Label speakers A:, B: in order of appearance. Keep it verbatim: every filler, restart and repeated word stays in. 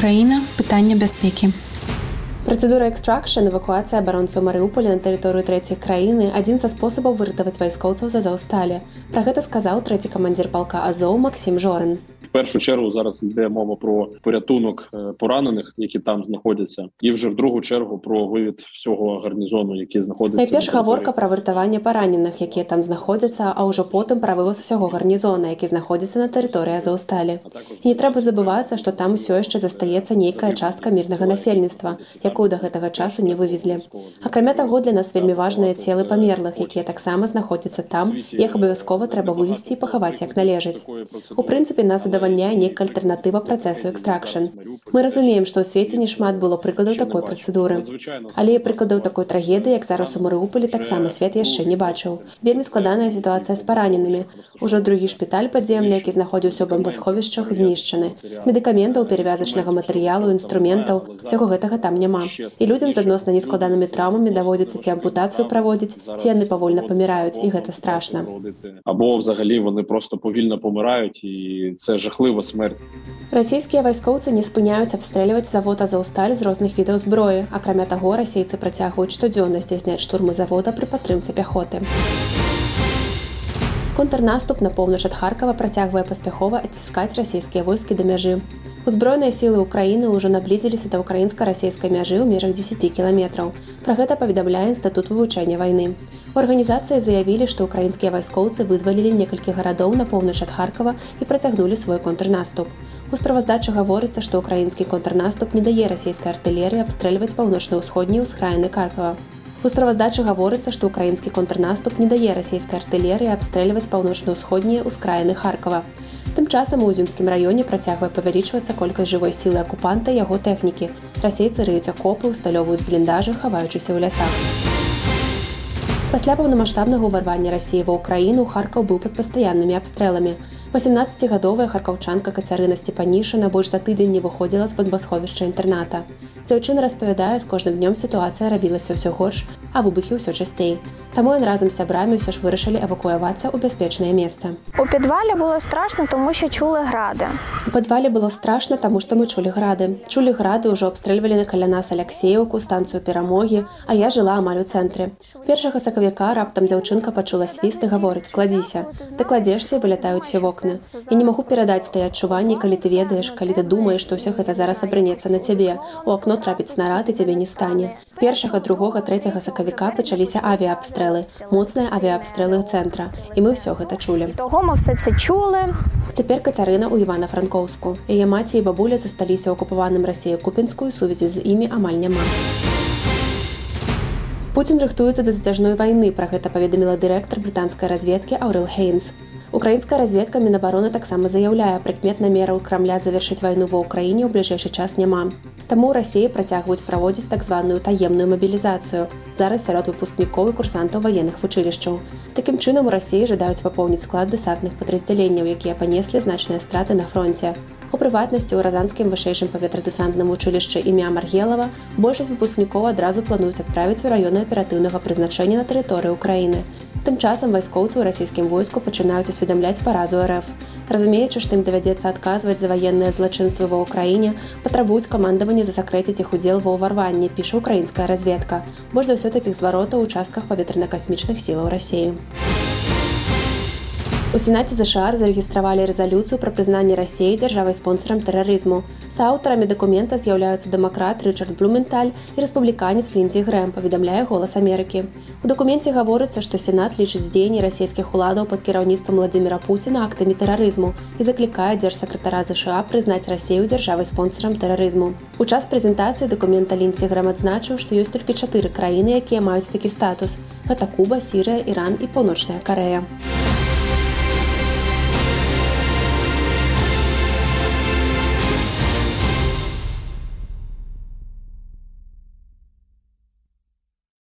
A: Украіна. Пытанне бяспекі.
B: Працэдура экстракшн, эвакуацыя абаронцаў Марыуполя на тэрыторыю трэцяй краіны – адзін са спосабаў выратаваць вайскоўцаў з Азовсталі. Пра гэта сказаў трэці камандзір палка Азоў Максім Жорин.
C: В першу чергу зараз йде мова про порятунок поранених, які там знаходяться, і вже в другу чергу про вивід всього гарнізону, який знаходиться.
B: Найперш гаворка про вартаванне параненых, які там знаходяться, а ўжо потым пра вываз всього гарнізона, які знаходзіцца на тэрыторыі Азовсталі. І не трэба забывацца, што там усё яшчэ застаецца нейкая частка мірнага насельніцтва, якую да гэтага часу не вывезлі. Акрамя таго, для нас вельмі важныя целы памерлых, якія таксама знаходзяцца там, іх абавязкова трэба вывезці і пахаваць як належыць. У прынцыпе, нас задавальняе нейкая альтэрнатыва працэсу экстракшн. Мы разумеем, што ў свеце нешмат было прыкладаў такой працэдуры. Але і прыкладаў такой трагедыі, як зараз у Марыуполі, таксама свет яшчэ не бачыў. Вельмі складаная сітуацыя з параненымі. Ужо другі шпіталь падземны, які знаходзіўся ў бомбасховішчах, знішчаны. Медыкаментаў, перавязачнага матэрыялу, інструментаў, усяго гэтага там няма. І людзям з адносна нескладанымі траўмамі даводзіцца ці ампутацыю праводзіць, ці яны павольна паміраюць, і гэта страшна.
C: Або взагалі вони просто повільно помирають, і це жахлива смерть.
B: Расійскія вайскоўцы не спыняюць абстрэльваць завод Азовсталь з розных відаў зброі. Акрамя таго, расейцы працягваюць штодзённа здзяйсняць штурмы завода пры падтрымцы пяхоты. Контрнаступ на поўнач ад Харкава працягвае паспяхова адціскаць расійскія войскі да мяжы. Узброеныя сілы Украіны ўжо наблізіліся да ўкраінска-расійскай мяжы ў межах дзесяці кіламетраў. Пра гэта паведамляе Інстытут вывучэння вайны. У арганізацыі заявілі, што ўкраінскія вайскоўцы вызвалілі некалькі гарадоў на поўнач ад Харкава і працягнулі свой контрнаступ. У справаздачы гаворыцца, што ўкраінскі контрнаступ не дае расійскай артылерыі абстрэльваць паўночна-ўсходнія ўскраіны Харкава. У справаздачы гаворыцца, што ўкраінскі контрнаступ не дае расійскай артылерыі абстрэльваць паўночна-ўсходнія ўскраіны Харкава. Тым часам у Узюмскім раёне працягвае павялічвацца колькасць жывой сілы акупанта і яго тэхнікі. Расейцы рыюць акопы, усталёвваюць бліндажы, хаваючыся ў лясах. Пасля паўнамаштабнага ўварвання Расіі ва Ўкраіну Харкаў быў пад пастаяннымі абстрэламі. васемнаццацігадовая харкаўчанка Кацярына Сцепанішына больш за тыдзень не выходзіла з бомбасховішча інтэрната. Дзяўчына распавядае, з кожным днём сітуацыя рабілася ўсё горш, а выбухі ўсё часцей. Таму ён разам з сябрамі ўсё ж вырашылі евакуявацца ў бяспечнае месца.
D: У підвалі було страшно, тому що чули гради.
B: У підвалі було страшно, тому що ми чули гради. Чули гради, уже обстрілювали на каля нас Алексеївку, станцію Перамоги, а я жила амаль у центрі. Першага сакавіка раптам дзяўчынка пачула свіст і гаворыць: «Кладзіся». Ты кладзешся і вылятаюць усе вокны. Я не магу перадаць тыя адчуванні, калі ты ведаеш, калі ты думаеш, што ўсё гэта зараз абрынецца на цябе. У акно трапіць снарад і цябе не стане. Першага, другога, трэцяга сакавіка пачаліся авіаабстрэлы, моцныя авіаабстрэлы цэнтра, і мы ўсё гэта чулі.
D: Того ми все це чули.
B: Цяпер Кацярына ў Івана-Франкоўску. Яе маці і бабуля засталіся ў акупаваным Расіяй Купінску, і сувязі з імі амаль няма. Пуцін рыхтуецца да зацяжной вайны, пра гэта паведаміла дырэктар брытанскай разведкі Аўрэл Хейнс. Украінская разведка Мінабароны таксама заяўляе, прыкмет намераў Крамля завяршыць вайну ва Ўкраіне ў бліжэйшы час няма. Таму ў Расіі працягваюць праводзіць так званую таемную мабілізацыю, зараз сярод выпускнікоў і курсантаў ваенных вучылішчаў. Такім чынам у Расіі жадаюць папоўніць склад дэсантных падраздзяленняў, якія панеслі значныя страты на фронце. У прыватнасці, ў Разанскім вышэйшым паветрадэсантным учылішчы імя Маргелава большасць выпускнікоў адразу плануюць адправіць у раёны аператыўнага прызначэння на тэрыторыі Ўкраіны. Тым часам вайскоўцы ў расійскім войску пачынаюць асведамляць паразу РФ. Разумеючы, што ім давядзецца адказваць за ваенныя злачынствы ва Ўкраіне, патрабуюць камандаванне засакрэціць іх удзел ва ўварванні, піша украінская разведка. Больш за ўсё такіх зваротаў у частках паветрана-касмічных сілаў Расіі. У Сенаце ЗША зарэгістравалі рэзалюцыю пра прызнанне Расіі дзяржавай-спонсарам тэрарызму. Сааўтарамі дакумента з'яўляюцца дэмакрат Рычард Блументаль і рэспубліканец Ліндзі Грэм, паведамляе «Голас Амерыкі». У дакуменце гаворыцца, што Сенат лічыць дзеянні расійскіх уладаў пад кіраўніцтвам Владзіміра Пуціна актамі тэрарызму і заклікае дзяржсакратара ЗША прызнаць Расію дзяржавай-спонсарам тэрарызму. У час прэзентацыі дакумента Ліндзі Грэм адзначыў, што ёсць толькі чатыры краіны, якія маюць такі статус. Гэта Куба, Сірыя, Іран і Паўночная Карэя.